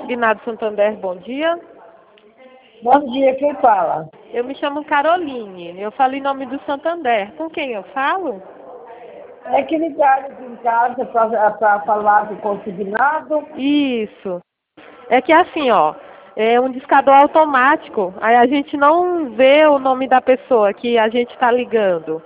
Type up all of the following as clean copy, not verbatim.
Consignado Santander, bom dia. Bom dia, quem fala? Eu me chamo Caroline, eu falo em nome do Santander. Com quem eu falo? É que ligaram aqui em casa para falar do consignado. Isso. É que assim, ó, é um discador automático, aí a gente não vê o nome da pessoa que a gente está ligando.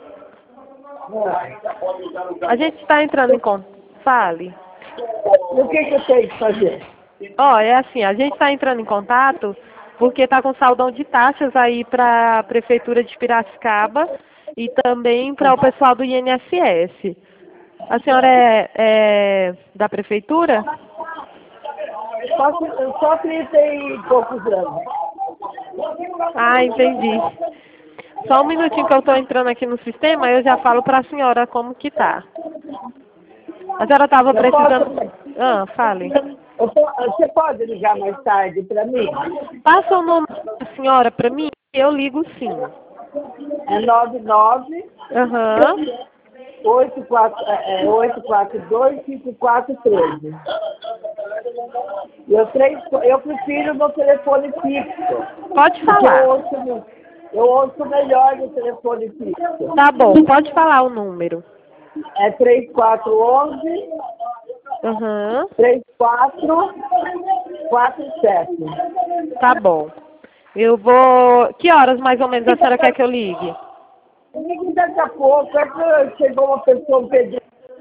A gente está entrando em contato. Fale. E o que eu tenho que fazer? Ó, é assim, a gente está entrando em contato porque está com saldão de taxas aí para a Prefeitura de Piracicaba e também para o pessoal do INSS. A senhora é da Prefeitura? Só 30 e poucos anos. Ah, entendi. Só um minutinho que eu estou entrando aqui no sistema, eu já falo para a senhora como que tá. A senhora estava Eu precisando... posso, Ah, fale. você pode ligar mais tarde para mim? Passa o número da senhora para mim, eu ligo sim. É 99 Aham. 842 5413. Eu prefiro no telefone fixo. Pode Porque falar. eu ouço melhor no telefone fixo. Tá bom, pode falar o número. É 3411 Aham. 3447. Tá bom. Eu vou... Que horas mais ou menos a senhora quer que eu ligue? E daqui a pouco é que chegou uma pessoa pedindo.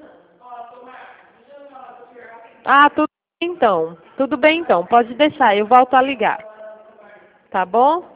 Ah, tudo bem então. Tudo bem então, pode deixar, eu volto a ligar. Tá bom?